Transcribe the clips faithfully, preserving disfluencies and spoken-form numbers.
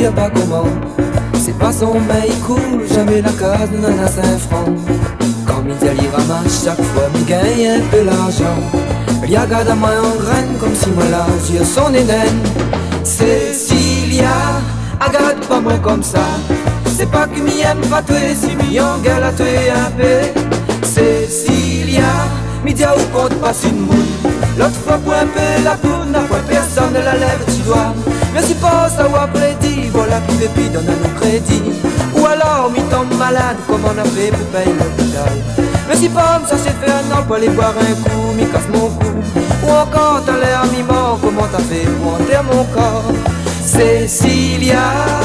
dire pas comment. C'est pas son mais il coule, jamais la case de nana cinq francs. Quand midi il ramasse chaque fois, me gagne un peu l'argent. Il y a garde à moi en graine comme si moi là, j'ai son énène. Cécilia, regarde pas moi comme ça. C'est pas que m'y aime pas tuer, si m'y engueule à tuer un peu. Cécilia, midi ou compte passe une moule. L'autre fois pour un peu la poule, n'a pas personne ne la lève, tu dois. Mais si pas savoir prédit, voilà qui veut puis donne un crédit. Ou alors m'y tombe malade, comme on a fait pour payer l'hôpital. Mais si pas ça c'est fait un an pour aller boire un coup, m'y casse mon cou. Ou encore t'as l'air mi-mort, comment t'as fait pour enterrer mon corps. Cécilia.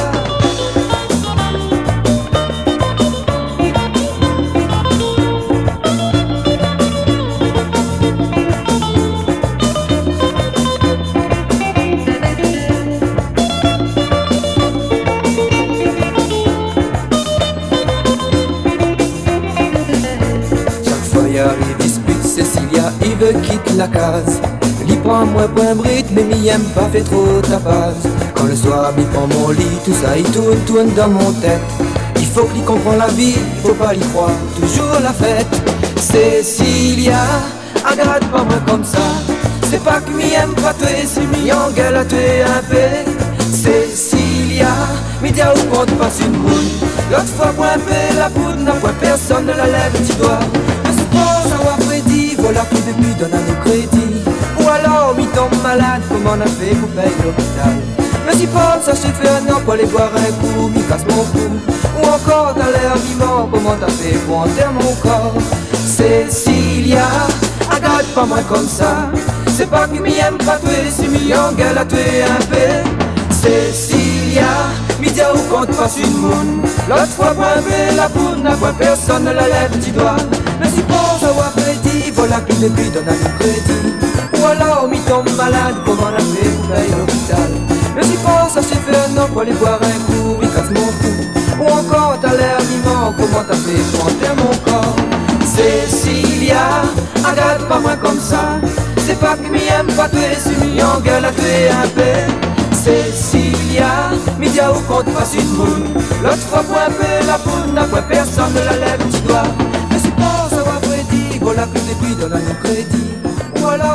Il veut quitter la case. Il prend moins point brut, mais m'y aime pas fait trop tapas. Quand le soir m'y prend mon lit, tout ça il tourne, tourne dans mon tête. Il faut qu'il comprenne la vie, il faut pas y croire, toujours la fête. Cécilia, regarde pas moi comme ça. C'est pas que m'y aime pas tuer, c'est m'y engueule à tuer un peu. Cécilia, midi ou compte passe une boule. L'autre fois pour un peu la poudre, n'a pas personne ne la lève, tu dois. Mais c'est pas savoir prédit, voilà qui depuis donne à nos crédits. Ou alors m'y tombe malade, comment on a fait pour payer l'hôpital. Mais si pas ça j'ai fait un an pour aller boire un coup, m'y casse mon cou. Ou encore t'as l'air vivant, comment t'as fait pour enterrer mon corps. Cécilia, regarde pas moi comme ça. C'est pas qu'il m'y aime pas tuer, c'est m'y engueule à tuer un peu. Cécilia, midi ou compte passe une moune. L'autre fois pour un peu la poudre, n'a pas personne ne la lève, tu dois. Mais si pour avoir prédit, voilà que depuis donne à nous crédit. Ou alors m'y tombe malade, comment on a fait pour payer l'hôpital. Mais si pour ça j'ai fait un an pour aller boire un coup, m'y casse mon cou. Ou encore t'as l'air vivant, comment t'as fait pour enterrer mon corps. Cécilia, regarde pas moi comme ça. C'est pas que m'y aime pas tuer, c'est m'y engueule à tuer un peu. Cécilia, midi ou compte passe une boule. L'autre fois pour un peu la poule, n'a pas personne ne la lève, tu dois. Mais c'est pas savoir prédit, voilà que depuis donne à nos crédits. Voilà